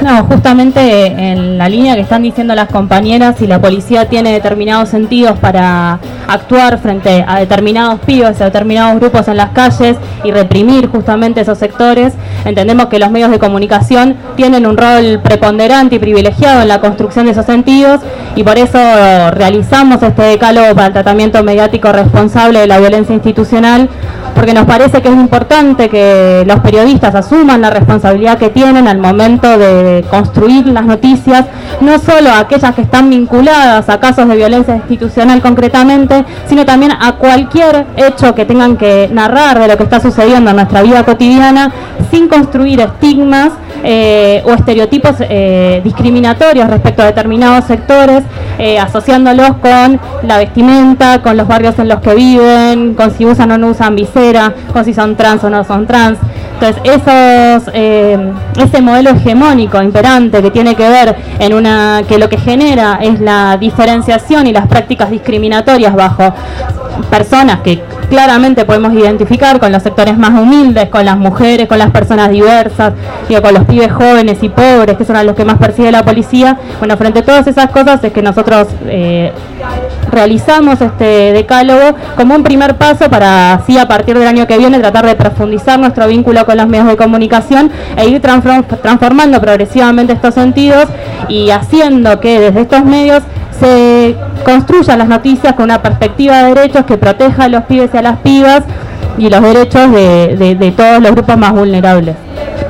No, justamente en la línea que están diciendo las compañeras, si la policía tiene determinados sentidos para actuar frente a determinados pibes, a determinados grupos en las calles y reprimir justamente esos sectores, entendemos que los medios de comunicación tienen un rol preponderante y privilegiado en la construcción de esos sentidos, y por eso realizamos este decálogo para el tratamiento mediático responsable de la violencia institucional, porque nos parece que es importante que los periodistas asuman la responsabilidad que tienen al momento de construir las noticias, no solo aquellas que están vinculadas a casos de violencia institucional concretamente, sino también a cualquier hecho que tengan que narrar de lo que está sucediendo en nuestra vida cotidiana, sin construir estigmas o estereotipos discriminatorios respecto a determinados sectores, asociándolos con la vestimenta, con los barrios en los que viven, con si usan o no usan visera, con si son trans o no son trans. Entonces ese modelo hegemónico imperante que tiene que ver que lo que genera es la diferenciación y las prácticas discriminatorias bajo personas que claramente podemos identificar con los sectores más humildes, con las mujeres, con las personas diversas, con los pibes jóvenes y pobres, que son a los que más persigue la policía. Bueno, frente a todas esas cosas es que nosotros realizamos este decálogo como un primer paso para así a partir del año que viene tratar de profundizar nuestro vínculo con los medios de comunicación e ir transformando progresivamente estos sentidos y haciendo que desde estos medios se construyan las noticias con una perspectiva de derechos que proteja a los pibes y a las pibas y los derechos de todos los grupos más vulnerables.